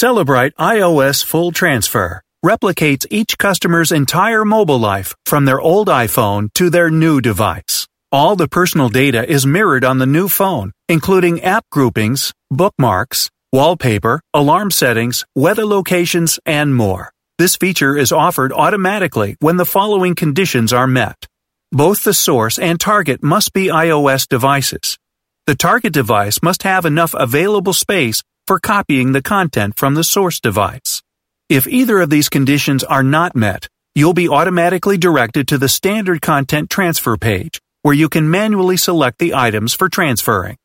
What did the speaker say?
Cellebrite iOS Full Transfer replicates each customer's entire mobile life from their old iPhone to their new device. All the personal data is mirrored on the new phone, including app groupings, bookmarks, wallpaper, alarm settings, weather locations, and more. This feature is offered automatically when the following conditions are met. Both the source and target must be iOS devices. The target device must have enough available space for copying the content from the source device. If either of these conditions are not met, you'll be automatically directed to the standard content transfer page, where you can manually select the items for transferring.